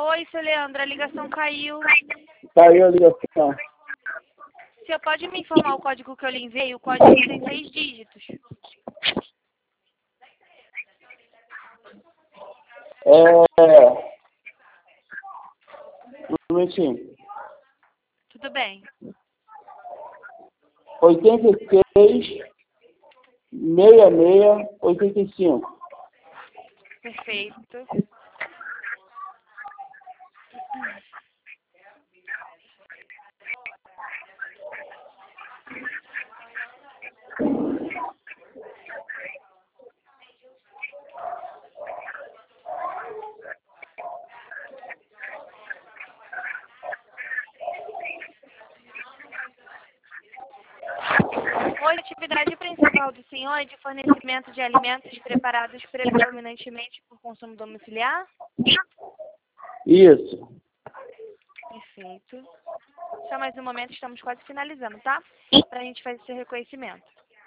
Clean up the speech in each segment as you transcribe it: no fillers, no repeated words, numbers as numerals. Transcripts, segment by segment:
Oi, seu Leandro, a ligação caiu. Caiu a ligação. O senhor pode me informar o código que eu lhe enviei? O código tem 6 dígitos. Um minutinho. Tudo bem. 86, 66, 85. Perfeito. Hoje, a atividade principal do senhor é de fornecimento de alimentos preparados predominantemente por consumo domiciliar? Isso. Perfeito. Só mais um momento, estamos quase finalizando, tá? Para a gente fazer esse reconhecimento.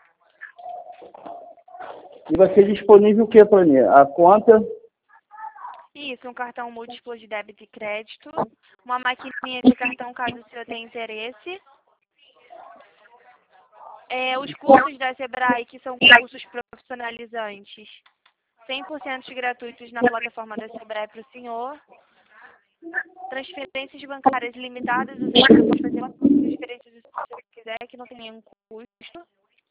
E vai ser disponível o que para mim? A conta? Isso, um cartão múltiplo de débito e crédito, uma maquininha de cartão caso o senhor tenha interesse. Os cursos da Sebrae, que são cursos profissionalizantes, 100% gratuitos na plataforma da Sebrae para o senhor. Transferências bancárias limitadas, o senhor pode fazer quantas transferências o senhor quiser, que não tem nenhum custo.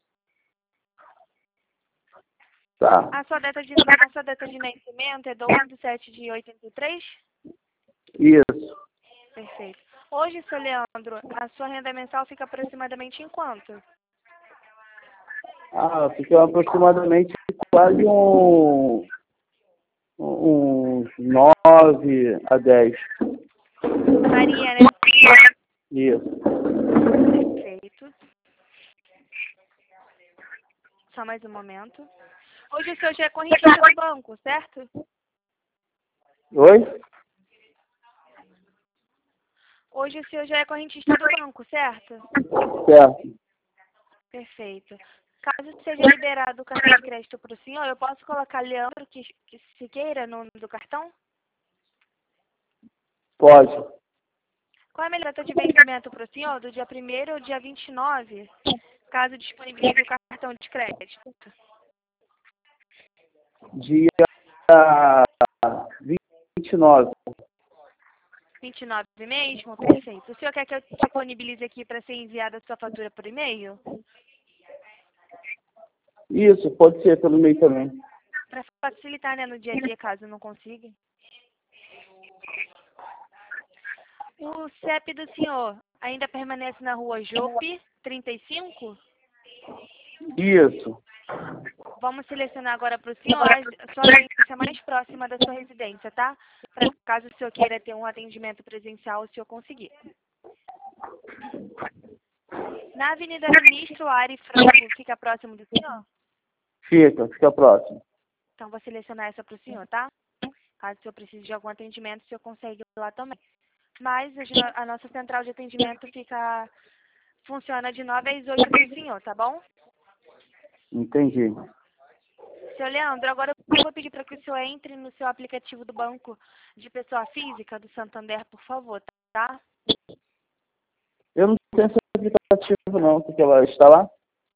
Tá. A sua data de nascimento é 12/7/83? Isso. Perfeito. Hoje, seu Leandro, a sua renda mensal fica aproximadamente em quanto? Fica aproximadamente quase uns 9 a 10. Maria, né? Isso. Perfeito. Só mais um momento. Hoje o senhor já é correntista do banco, certo? Oi? Hoje o senhor já é correntista do banco, certo? Certo. Perfeito. Caso seja liberado o cartão de crédito para o senhor, eu posso colocar Leandro que se queira no nome do cartão? Pode. Qual é a melhor data de vencimento para o senhor? Do dia 1º ao dia 29, caso disponibilize o cartão de crédito. Dia 29. 29 mesmo? Perfeito. O senhor quer que eu disponibilize aqui para ser enviada a sua fatura por e-mail? Isso, pode ser pelo meio também. Para facilitar, né, no dia a dia, caso não consiga. O CEP do senhor ainda permanece na rua Jope, 35? Isso. Vamos selecionar agora para o senhor a sua agência mais próxima da sua residência, tá? Para caso o senhor queira ter um atendimento presencial, o senhor conseguir. Na Avenida Ministro Ari Franco, fica próximo do senhor? Fica próximo. Então, vou selecionar essa para o senhor, tá? Caso o senhor precise de algum atendimento, o senhor consegue ir lá também. Mas a nossa central de atendimento funciona de 9 às 8 para o senhor, tá bom? Entendi. Seu Leandro, agora eu vou pedir para que o senhor entre no seu aplicativo do banco de pessoa física do Santander, por favor, tá? Eu não tenho esse aplicativo não, porque ela está lá?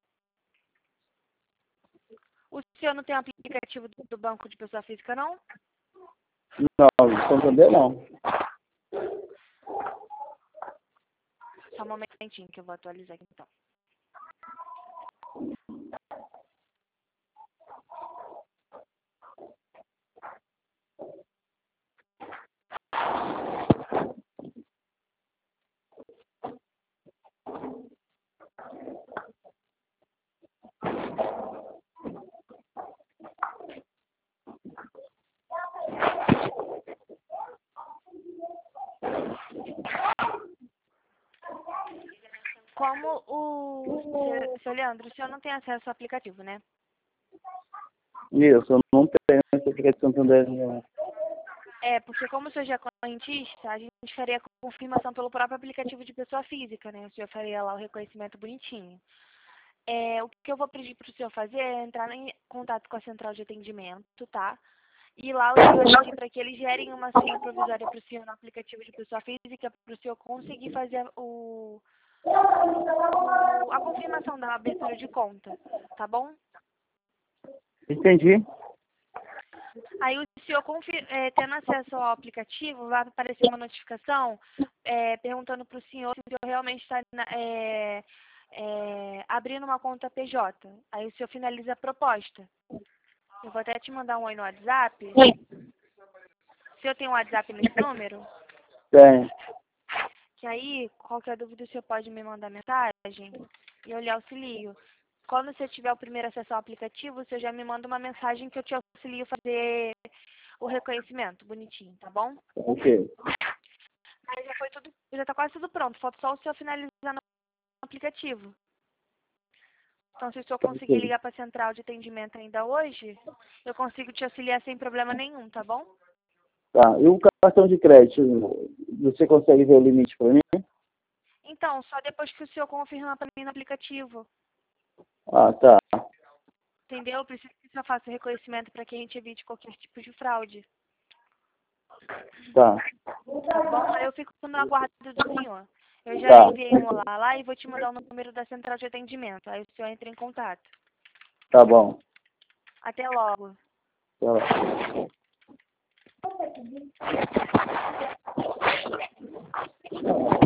O senhor não tem o aplicativo do banco de pessoa física, não? Não, Santander não. Só um momentinho que eu vou atualizar aqui, então. Como seu Leandro, o senhor não tem acesso ao aplicativo, né? Isso, eu não tenho esse aplicativo Santander não. Porque como o senhor já é correntista, a gente faria a confirmação pelo próprio aplicativo de pessoa física, né? O senhor faria lá o reconhecimento bonitinho. O que eu vou pedir para o senhor fazer é entrar em contato com a central de atendimento, tá? E lá o senhor vai pedir para que eles gerem uma senha provisória para o senhor no aplicativo de pessoa física para o senhor conseguir fazer a confirmação da abertura de conta, tá bom? Entendi. Aí o senhor tendo acesso ao aplicativo, vai aparecer uma notificação perguntando para o senhor se o senhor realmente está abrindo uma conta PJ. Aí o senhor finaliza a proposta. Eu vou até te mandar um oi no WhatsApp. O senhor tem um WhatsApp nesse número? Tem. Que aí, qualquer dúvida, o senhor pode me mandar mensagem e eu lhe auxilio. Quando você tiver o primeiro acesso ao aplicativo, você já me manda uma mensagem que eu te auxilio a fazer o reconhecimento, bonitinho, tá bom? Ok. Aí já foi tudo, já tá quase tudo pronto, falta só o senhor finalizar no aplicativo. Então, se o senhor conseguir ligar para a central de atendimento ainda hoje, eu consigo te auxiliar sem problema nenhum, tá bom? Tá. E o cartão de crédito, você consegue ver o limite para mim? Então, só depois que o senhor confirmar para mim no aplicativo. Ah, tá. Entendeu? Preciso que o senhor faça o reconhecimento para que a gente evite qualquer tipo de fraude. Tá. Tá bom? Aí eu fico no aguardo do senhor. Eu já Tá. enviei um olá lá e vou te mandar o número da central de atendimento. Aí o senhor entra em contato. Tá bom. Até logo. Tá.